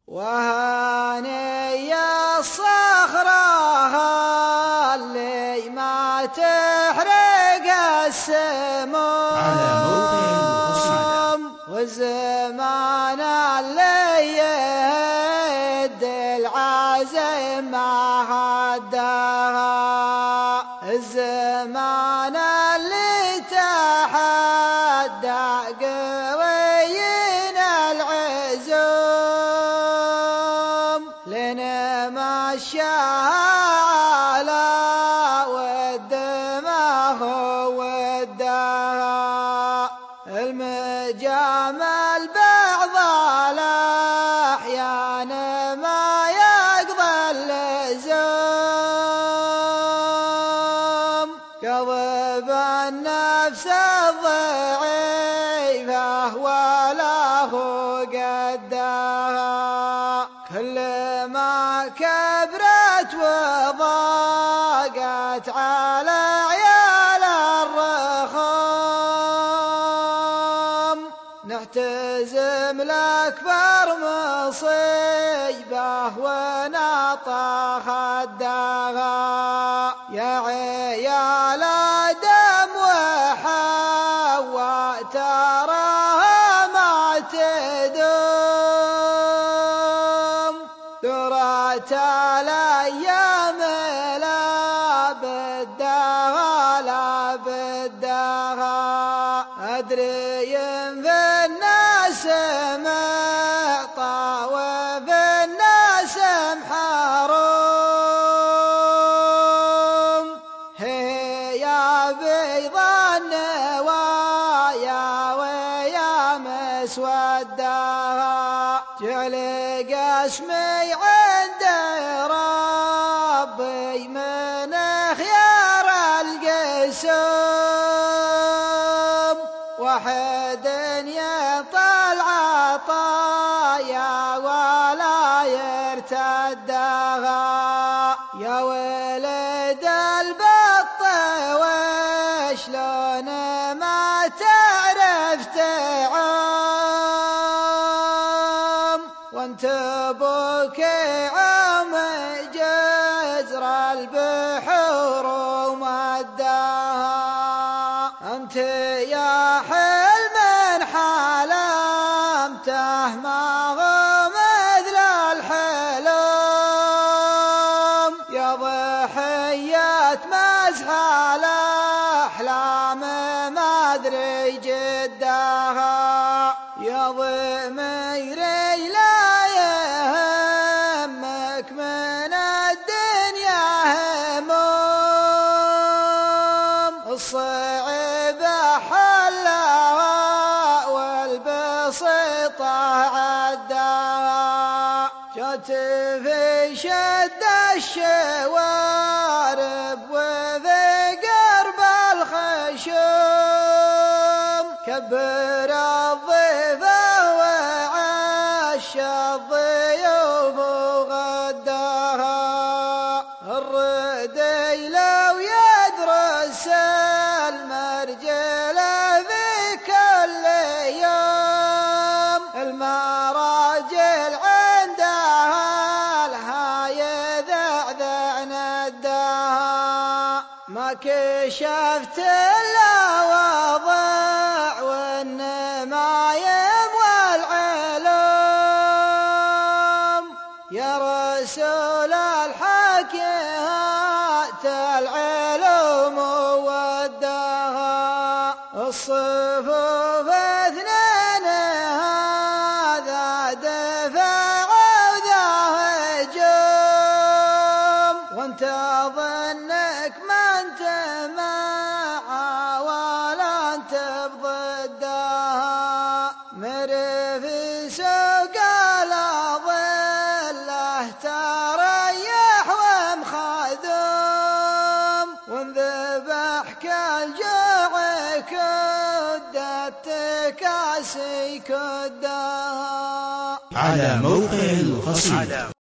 وهاني يا الصخرة اللي ما تحرق السموم، والزمان اللي يهد العزم ما هداها، الزمان اللي تحدى قويين العزوم، لنمشيها على ود ما هو ودها، المجامل بعض الأحيان ما يقضى اللزوم، كظب النفس الضعيفة وله قدها، كل ما كبرت وضاقت على عيال الرخام، نحتزم لأكبر مصيبة ونطخ الدغا، يا عيال آدم وحواء تراها ما تدوم، درت الأيام لا بدها لا بدها، أدري في الناس معطى وفي الناس محروم، هي يا بيض النوايا ويا مسودها، جعل قسمي عند ربي من خيار القسوم، واحد يعطى العطايا ولا يرتدها، يا ولد البط وشلون ما تعرف تعوم، وانت ابوك عم جزر البحور ومدها، انت يا حلم حلمته ما هو مثل الحلم، يا ضحية مزح الأحلام ما أدري جدها، يا ضميري لا يهمك من الدنيا هموم، الصعيبة حلها والبسيطة عدها، جت في شد الشوارب وفي قرب الخشوم، كبر الضيفة وعش الضيوف وغداها، الردي لو يدرس المرجل في كل يوم، المراجل عندها لها يذعذع نداها، ما كشفت إلا وضع والنمايم والعلوم، يا رسول الحق هات العلوم ودها، الصفوف اثنين هذا دفع وذا هجوم، وانت ظنك ما انت معها ولا انت بضدها، مر في سوق الأظله تريح ومخذوم، وانذبح كالجوع كدت تكاسي كدها. على موقع القصيد.